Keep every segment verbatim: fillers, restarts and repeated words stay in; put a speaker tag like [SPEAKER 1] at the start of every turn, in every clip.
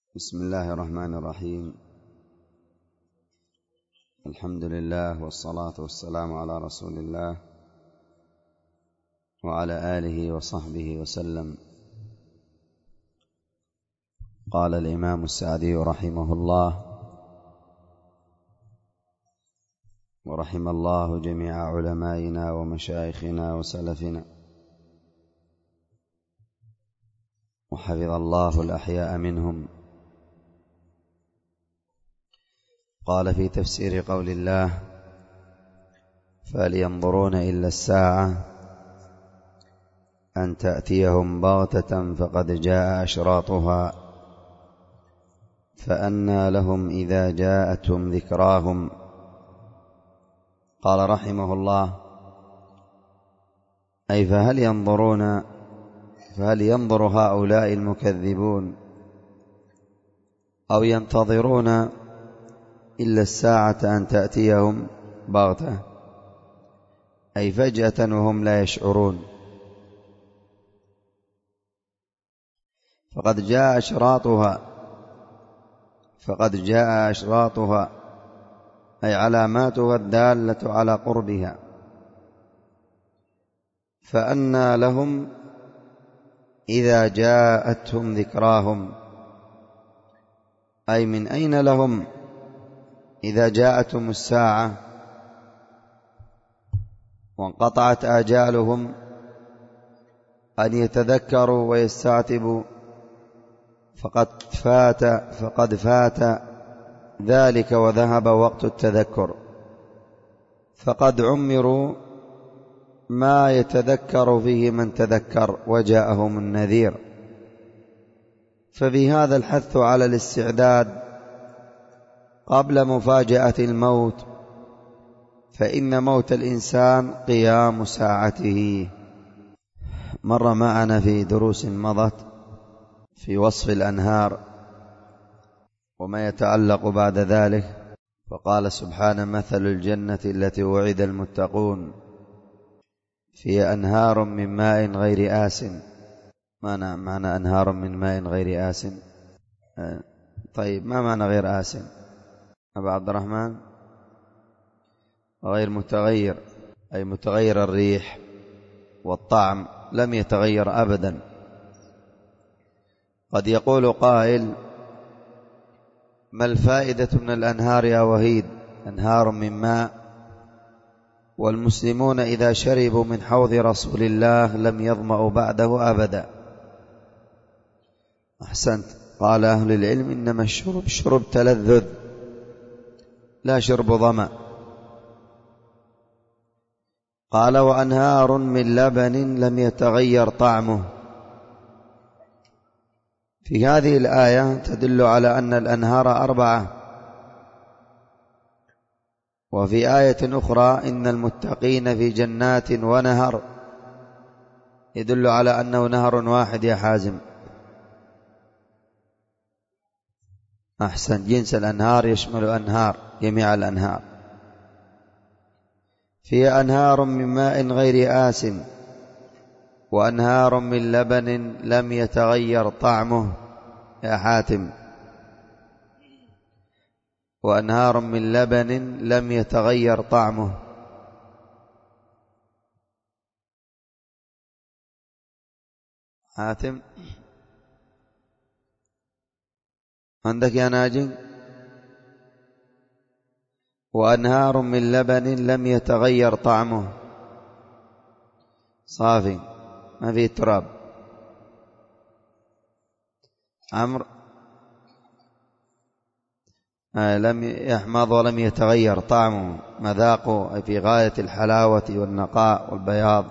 [SPEAKER 1] بسم الله الرحمن الرحيم. الحمد لله والصلاة والسلام على رسول الله وعلى آله وصحبه وسلم. قال الإمام السعدي رحمه الله: ورحم الله جميع علمائنا ومشايخنا وسلفنا، وحفظ الله الأحياء منهم. قال في تفسير قول الله: فهل ينظرون إلا الساعة أن تأتيهم بغتة فقد جاء أشراطها فأنى لهم إذا جاءتهم ذكراهم. قال رحمه الله: أي فهل ينظرون فهل ينظر هؤلاء المكذبون أو ينتظرون إلا الساعة أن تأتيهم بغتة، أي فجأة وهم لا يشعرون. فقد جاء أشراطها فقد جاء أشراطها أي علاماتها الدالة على قربها. فأنى لهم إذا جاءتهم ذكراهم، أي من أين لهم إذا جاءتهم الساعة وانقطعت آجالهم أن يتذكروا ويستعتبوا، فقد فات فقد فات ذلك وذهب وقت التذكر، فقد عمروا ما يتذكر فيه من تذكر وجاءهم النذير. ففي هذا الحث على الاستعداد قبل مفاجأة الموت، فإن موت الإنسان قيام ساعته. مر معنا في دروس مضت في وصف الأنهار وما يتعلق بعد ذلك، فقال سبحانه: مثل الجنة التي وعد المتقون فيها أنهار من ماء غير آسن. معنى معنى أنهار من ماء غير آسن. طيب، ما معنى غير آسن أبا عبد الرحمن؟ غير متغير، أي متغير الريح والطعم، لم يتغير أبدا. قد يقول قائل: ما الفائدة من الأنهار يا وهيد؟ أنهار من ماء، والمسلمون إذا شربوا من حوض رسول الله لم يظمأوا بعده أبدا. أحسنت. قال أهل العلم: إنما الشرب شرب تلذذ لا شرب ظمأ. قال: وأنهار من لبن لم يتغير طعمه. في هذه الآية تدل على أن الأنهار أربعة. وفي آية أخرى: إن المتقين في جنات ونهر، يدل على أنه نهر واحد يا حازم. أحسن. جنس الأنهار يشمل أنهار، جميع الأنهار. فيها أنهار من ماء غير آسن، وأنهار من لبن لم يتغير طعمه يا حاتم. وأنهار من لبن لم يتغير طعمه. حاتم عندك يا ناجم؟ وأنهار من لبن لم يتغير طعمه. صافي، ما فيه تراب. عمرو: آه لم يحمض ولم يتغير طعمه، مذاقه في غاية الحلاوة والنقاء والبياض.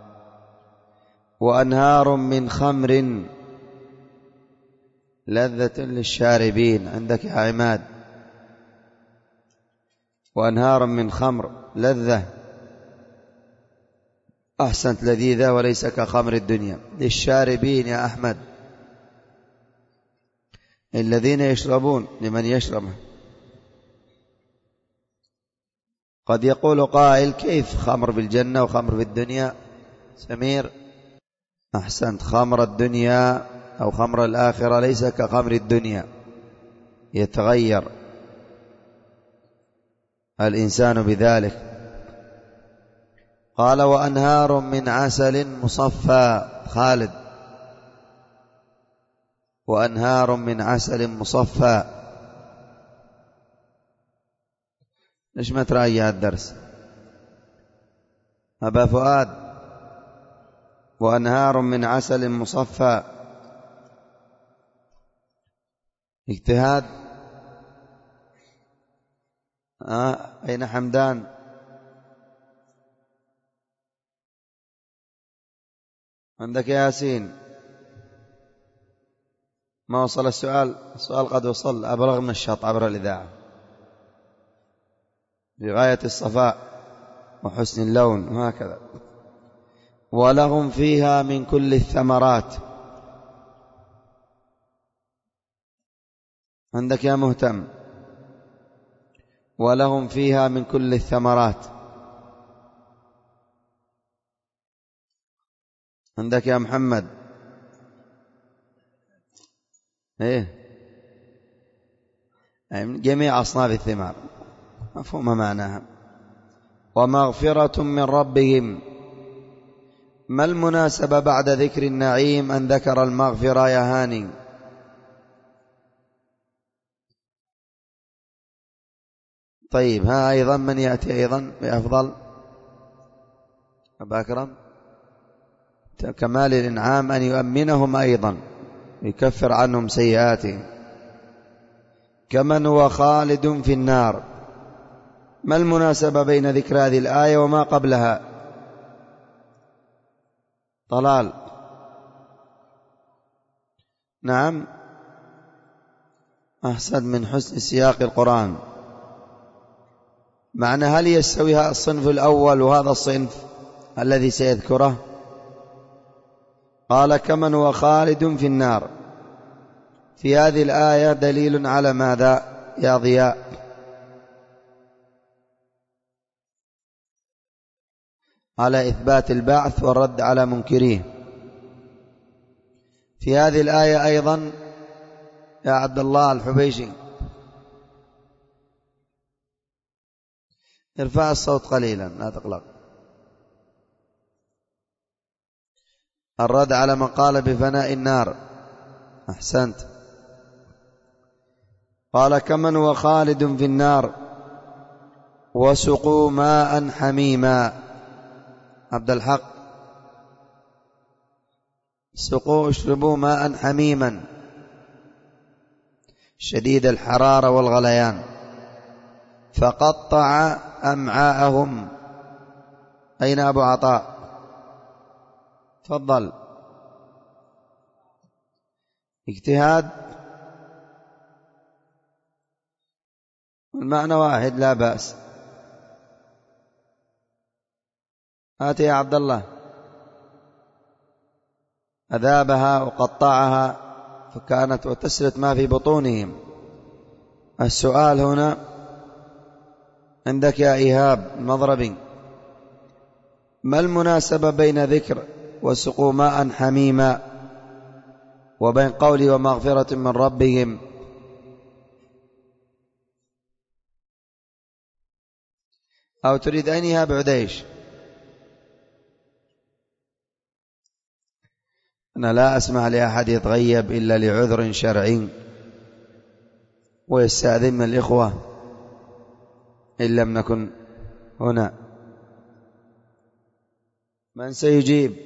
[SPEAKER 1] وأنهار من خمر لذة للشاربين. عندك يا عماد؟ وأنهار من خمر لذة. أحسنت، لذيذة وليس كخمر الدنيا. للشاربين يا أحمد، الذين يشربون، لمن يشربه. قد يقول قائل: كيف خمر بالجنة وخمر بالدنيا؟ سمير: أحسنت. خمر الدنيا أو خمر الآخرة ليس كخمر الدنيا، يتغير الإنسان بذلك. قال وأنهار من عسل مصفى. خالد: وأنهار من عسل مصفى. ليش ما تراجع الدرس أبا فؤاد؟ وأنهار من عسل مصفى. اجتهاد. آه. أين حمدان؟ عندك ياسين؟ ما وصل السؤال؟ السؤال قد وصل أبلغ من الشط عبر الإذاعة بغاية الصفاء وحسن اللون وهكذا. ولهم فيها من كل الثمرات. عندك يا مهتم؟ ولهم فيها من كل الثمرات. عندك يا محمد؟ ايه، من جميع أصناف الثمار، مفهوم معناها. ومغفرة من ربهم. ما المناسبة بعد ذكر النعيم أن ذكر المغفرة يا هاني؟ طيب، ها أيضا من يأتي أيضا بأفضل؟ أبا أكرم: كمال الإنعام أن يؤمنهم أيضا، يكفر عنهم سيئاتهم. كمن هو خالد في النار. ما المناسبة بين ذكر هذه الآية وما قبلها؟ طلال: نعم، أحسن من حسن سياق القرآن. معنى هل يستوي هذا الصنف الأول وهذا الصنف الذي سيذكره؟ قال كمن هو خالد في النار. في هذه الآية دليل على ماذا يا ضياء؟ على إثبات البعث والرد على منكريه. في هذه الآية أيضا يا عبد الله الحبيشي، ارفع الصوت قليلا لا تقلق. الرد على من قال بفناء النار. أحسنت. قال كمن هو خالد في النار وسقوا ماء حميما. عبد الحق: سقوا اشربوا ماء حميما شديد الحرارة والغليان فقطع أمعاءهم. أين أبو عطاء؟ تفضل. اجتهاد، المعنى واحد لا بأس. هات يا عبد الله. أذابها وقطعها فكانت وتسرت ما في بطونهم. السؤال هنا عندك يا إيهاب المضربي: ما المناسبة بين ذكر وسقوا ماء حميما وبين قولي ومغفرة من ربهم؟ أو تريد أن يهاب عديش؟ أنا لا أسمع لأحد يتغيب إلا لعذر شرعي، ويستأذن من الإخوة إن لم نكن هنا. من سيجيب؟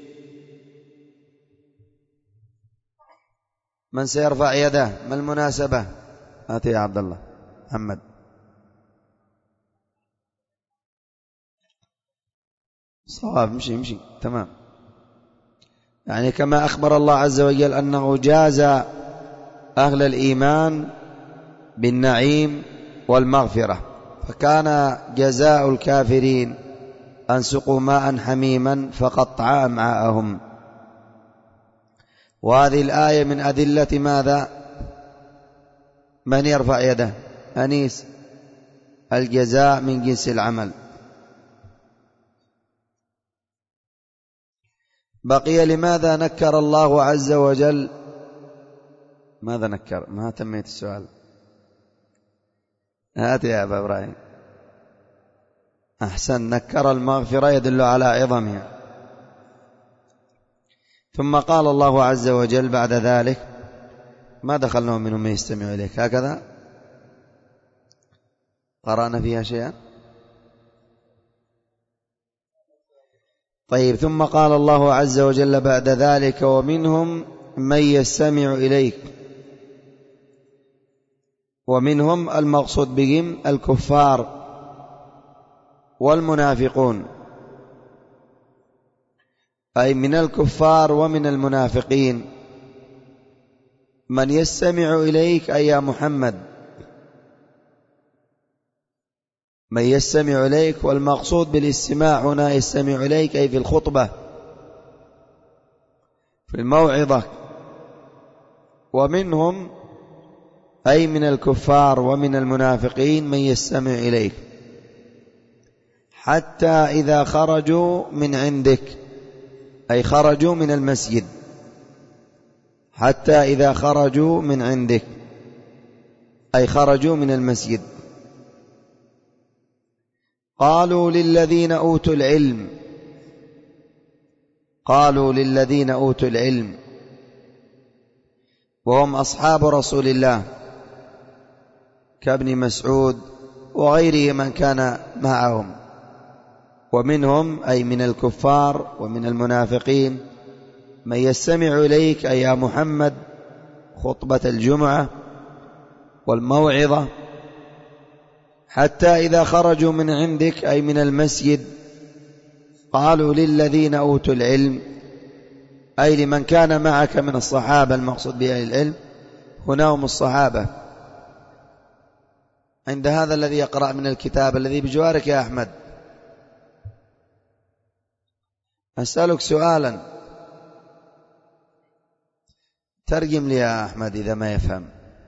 [SPEAKER 1] من سيرفع يده؟ ما المناسبة؟ هات يا عبد الله محمد. صواب، مشي مشي تمام. يعني كما أخبر الله عز وجل أنه جاز أهل الإيمان بالنعيم والمغفرة، فكان جزاء الكافرين أن سقوا ماء حميما فقطع أمعاءهم. وهذه الآية من أدلة ماذا؟ من يرفع يده؟ أنيس. الجزاء من جنس العمل. بقي لماذا نكر الله عز وجل؟ ماذا نكر؟ ما تميت السؤال. هات يا أبا إبراهيم. أحسن. نكر المغفرة يدل على عظمها. ثم قال الله عز وجل بعد ذلك: ما دخلنا منهم من يستمع إليك. هكذا قرأنا فيها شيئا. طيب. ثم قال الله عز وجل بعد ذلك: ومنهم من يستمع إليك. ومنهم المقصود بهم الكفار والمنافقون، أي من الكفار ومن المنافقين من يستمع إليك، أي يا محمد من يستمع إليك. والمقصود بالاستماع هنا يستمع إليك أي في الخطبة، في الموعظة. ومنهم أي من الكفار ومن المنافقين من يستمع إليك حتى إذا خرجوا من عندك، أي خرجوا من المسجد، حتى إذا خرجوا من عندك أي خرجوا من المسجد. قالوا للذين أوتوا العلم، قالوا للذين أوتوا العلم وهم أصحاب رسول الله كابن مسعود وغيره من كان معهم. ومنهم أي من الكفار ومن المنافقين من يستمع إليك، أي يا محمد، خطبة الجمعة والموعظة حتى إذا خرجوا من عندك أي من المسجد. قالوا للذين أوتوا العلم أي لمن كان معك من الصحابة، المقصود بأهل العلم هنا هم الصحابة. عند هذا الذي يقرأ من الكتاب الذي بجوارك يا أحمد، أسألك سؤالا، ترجم لي يا أحمد إذا ما يفهم.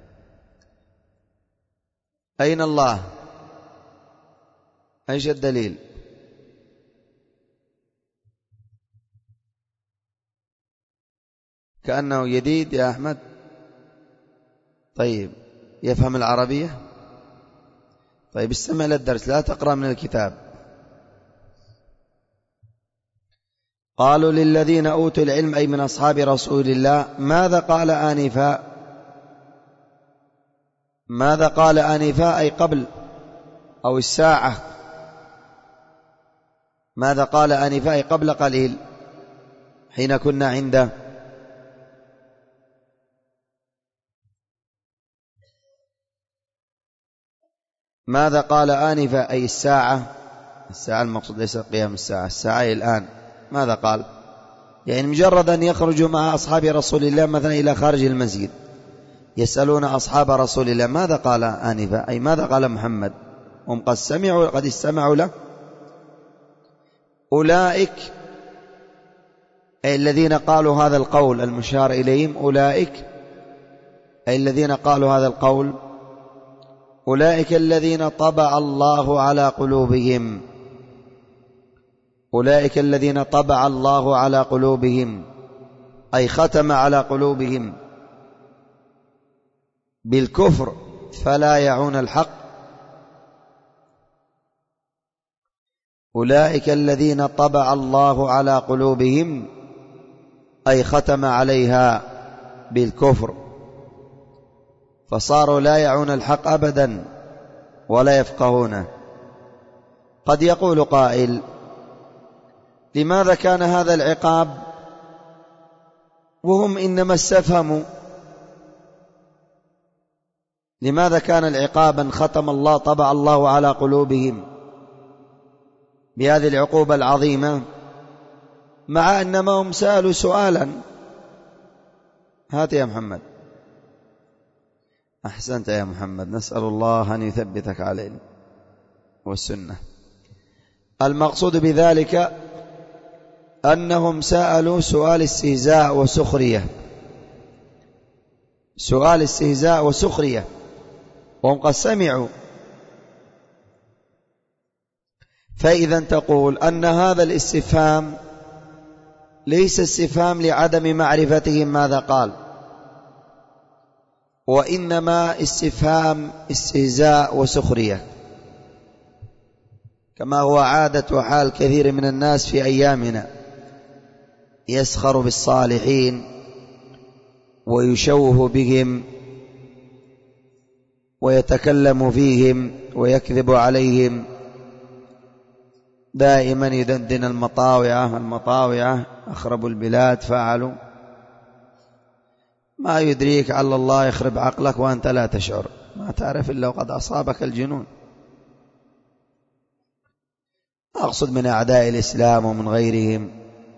[SPEAKER 1] أين الله؟ أيش الدليل؟ كأنه جديد يا أحمد. طيب، يفهم العربية؟ طيب استمع للدرس، لا تقرأ من الكتاب. قالوا للذين أوتوا العلم أي من أصحاب رسول الله. ماذا قال آنفا؟ ماذا قال آنفا أي قبل أو الساعة. ماذا قال آنفا أي قبل قليل حين كنا عنده. ماذا قال آنفا أي الساعة. الساعة المقصود ليس قيام الساعة، الساعة الآن. ماذا قال؟ يعني مجرد أن يخرجوا مع أصحاب رسول الله مثلا إلى خارج المسجد يسألون أصحاب رسول الله ماذا قال آنفا، أي ماذا قال محمد، هم قد سمعوا قد استمعوا له. أولئك أي الذين قالوا هذا القول المشار إليهم، أولئك أي الذين قالوا هذا القول، أولئك الذين طبع الله على قلوبهم. أولئك الذين طبع الله على قلوبهم أي ختم على قلوبهم بالكفر فلا يعون الحق. أولئك الذين طبع الله على قلوبهم أي ختم عليها بالكفر فصاروا لا يعون الحق أبدا ولا يفقهونه. قد يقول قائل: لماذا كان هذا العقاب وهم إنما استفهموا؟ لماذا كان العقاب أن ختم الله طبع الله على قلوبهم بهذه العقوبة العظيمة مع أنما هم سألوا سؤالا؟ هات يا محمد. أحسنت يا محمد، نسأل الله أن يثبتك على العلم والسنة. المقصود بذلك أنهم سألوا سؤال استهزاء وسخرية، سؤال استهزاء وسخرية وهم قد سمعوا. فإذا تقول أن هذا الاستفهام ليس استفهام لعدم معرفتهم ماذا قال، وإنما استفهام استهزاء وسخرية، كما هو عادة وحال كثير من الناس في أيامنا، يسخر بالصالحين ويشوه بهم ويتكلم فيهم ويكذب عليهم، دائما يدندن المطاوعة المطاوعة أخرب البلاد فعلوا. ما يدريك على الله يخرب عقلك وأنت لا تشعر، ما تعرف إلا وقد أصابك الجنون. أقصد من أعداء الإسلام ومن غيرهم.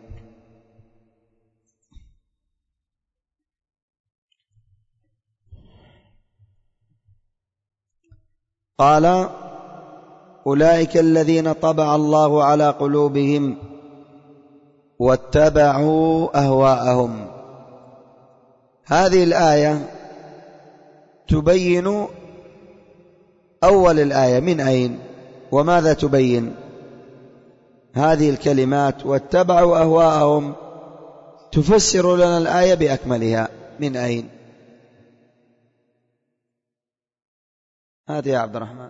[SPEAKER 1] قال: أولئك الذين طبع الله على قلوبهم واتبعوا أهواءهم. هذه الآية تبين أول الآية من أين وماذا تبين؟ هذه الكلمات واتبعوا أهواءهم تفسر لنا الآية بأكملها. من أين؟ هذه يا عبد الرحمن.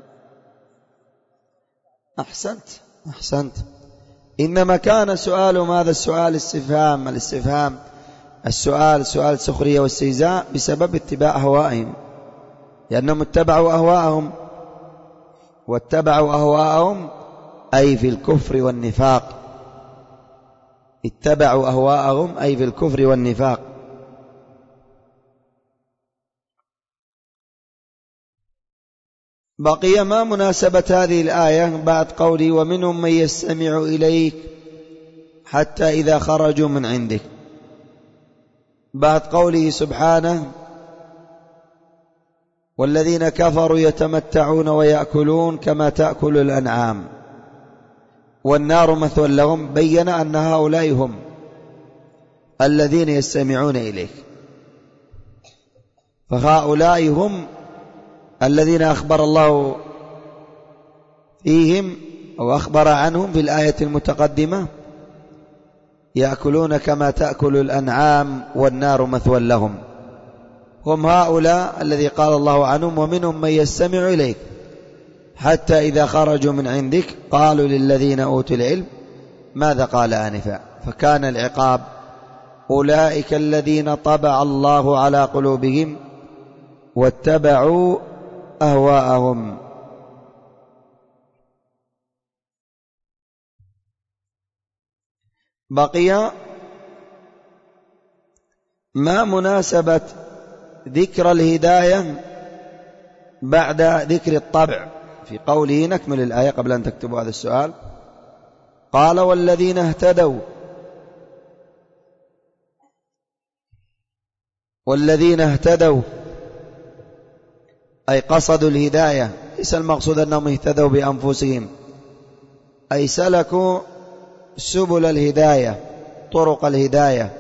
[SPEAKER 1] أحسنت أحسنت. إنما كان سؤال ماذا السؤال استفهام الاستفهام السؤال سؤال سخرية واستهزاء بسبب اتباع أهوائهم، لأنهم اتبعوا أهواءهم. واتبعوا أهواءهم أي في الكفر والنفاق. اتبعوا أهواءهم أي في الكفر والنفاق. بقي ما مناسبة هذه الآية بعد قولي: ومنهم من يستمع إليك حتى إذا خرجوا من عندك، بعد قوله سبحانه: والذين كفروا يتمتعون ويأكلون كما تأكل الأنعام والنار مثوى لهم، بين أن هؤلاء هم الذين يستمعون إليك. فهؤلاء هم الذين أخبر الله فيهم أو أخبر عنهم في الآية المتقدمة: يأكلون كما تأكل الأنعام والنار مثوى لهم. هم هؤلاء الذي قال الله عنهم: ومنهم من يستمع إليك حتى إذا خرجوا من عندك قالوا للذين أوتوا العلم ماذا قال آنفا. فكان العقاب: أولئك الذين طبع الله على قلوبهم واتبعوا أهواءهم. بقي ما مناسبة ذكر الهداية بعد ذكر الطبع في قوله. نكمل الآية قبل أن تكتبوا هذا السؤال. قال: والذين اهتدوا. والذين اهتدوا أي قصدوا الهداية، ليس المقصود أنهم اهتدوا بأنفسهم، أي سلكوا سبل الهداية طرق الهداية.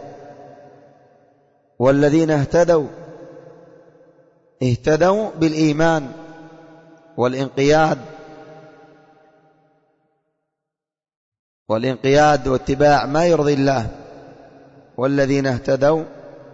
[SPEAKER 1] والذين اهتدوا اهتدوا بالإيمان والانقياد والانقياد واتباع ما يرضي الله. والذين اهتدوا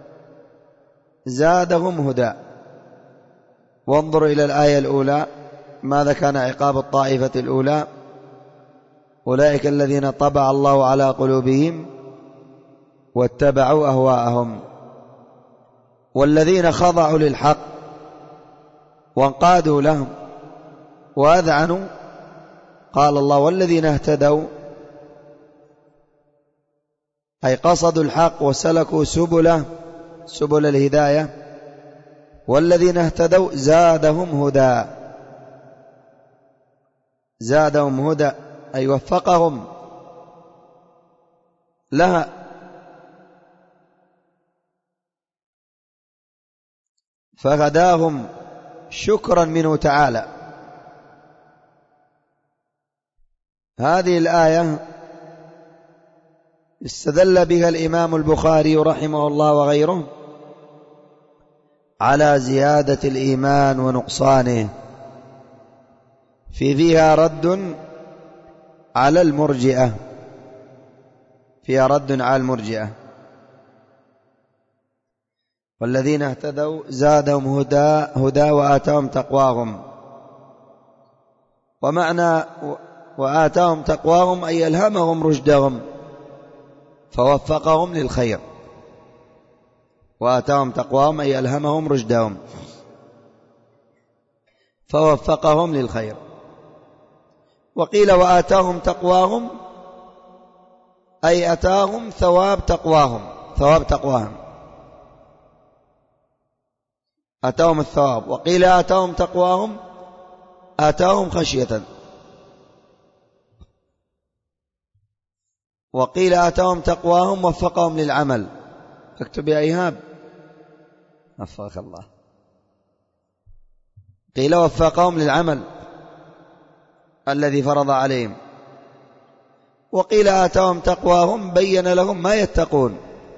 [SPEAKER 1] زادهم هدى. وانظر إلى الآية الأولى ماذا كان عقاب الطائفة الأولى: أولئك الذين طبع الله على قلوبهم واتبعوا أهواءهم. والذين خضعوا للحق وانقادوا لهم وأذعنوا، قال الله: والذين اهتدوا أي قصدوا الحق وسلكوا سبله سبل الهداية. والذين اهتدوا زادهم هدى. زادهم هدى أي وفقهم لها. فهداهم شكرا منه تعالى. هذه الآية استدل بها الإمام البخاري رحمه الله وغيره على زيادة الإيمان ونقصانه، في فيها رد على المرجئة فيها رد على المرجئة والذين اهتدوا زادهم هدى, هدى وآتاهم تقواهم. ومعنى وآتاهم تقواهم أي ألهمهم رشدهم فوفقهم للخير. وآتاهم تقواهم أي ألهمهم رشدهم فوفقهم للخير. وقيل وآتاهم تقواهم أي أتاهم ثواب تقواهم، ثواب تقواهم أتاهم الثواب. وقيل آتاهم تقواهم آتاهم خشية. وقيل آتاهم تقواهم وفقهم للعمل. فاكتب يا إيهاب وفقك الله. قيل وفقهم للعمل الذي فرض عليهم. وقيل آتاهم تقواهم بين لهم ما يتقون.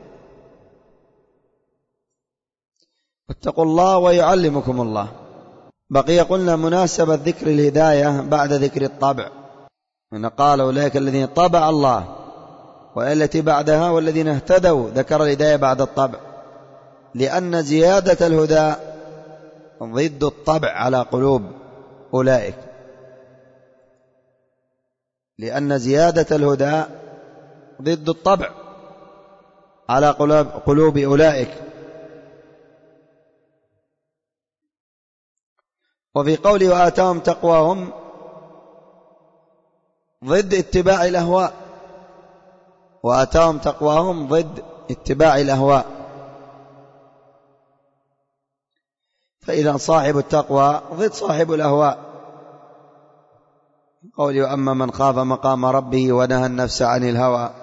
[SPEAKER 1] اتقوا الله ويعلمكم الله. بقي قلنا مناسبة ذكر الهداية بعد ذكر الطبع. إن قال أولئك الذين طبع الله، والتي بعدها والذين اهتدوا ذكر الهداية بعد الطبع، لأن زيادة الهدى ضد الطبع على قلوب أولئك، لأن زيادة الهدى ضد الطبع على قلوب أولئك. وفي قوله وآتاهم تقواهم ضد اتباع الأهواء، وآتاهم تقواهم ضد اتباع الأهواء. فإذا صاحب التقوى ضد صاحب الأهواء. قوله وأما من خاف مقام ربه ونهى النفس عن الهوى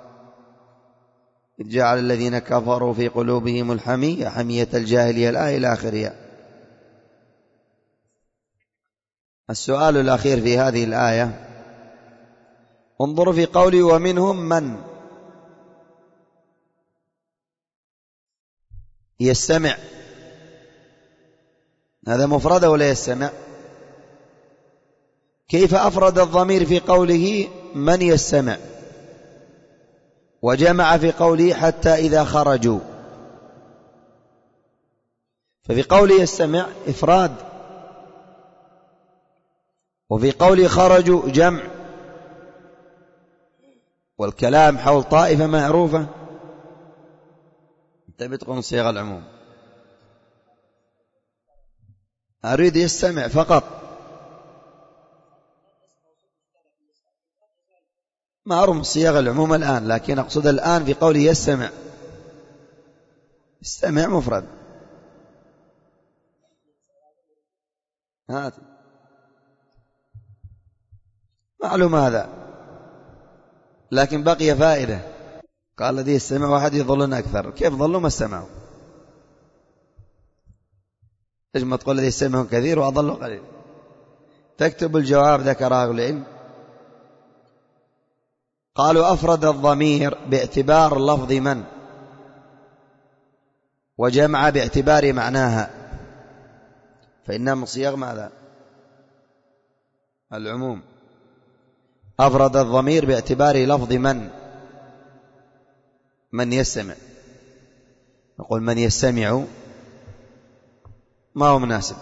[SPEAKER 1] إذ جعل الذين كفروا في قلوبهم الحمية حمية الجاهلية، الآية إلى آخرها. السؤال الأخير في هذه الآية، انظروا في قوله ومنهم من يستمع. هذا مفرد ولا يستمع؟ كيف أفرد الضمير في قوله من يستمع وجمع في قوله حتى إذا خرجوا؟ ففي قوله يستمع إفراد، وفي قوله خرجوا جمع. والكلام حول طائفة معروفة. انت بتقوم صيغ العموم. أريد يستمع فقط، معروف صيغ العموم الآن، لكن أقصد الآن في قوله يستمع. استمع مفرد. هات معلوم هذا، لكن بقي فائدة. قال الذي يستمع واحد يظلون أكثر. كيف ظلوا ما استمعوا؟ ليش ما تقول الذي يستمعون كثير وأظلوا قليل؟ تكتب الجواب ذكره العلم. قالوا أفرد الضمير باعتبار لفظ من، وجمع باعتبار معناها، فإنها من صيغ ماذا؟ العموم. أفرد الضمير باعتبار لفظ من، من يستمع. نقول من يستمع ما هو مناسب،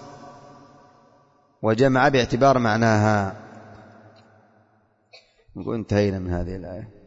[SPEAKER 1] وجمع باعتبار معناها. نقول انتهينا من هذه الآية.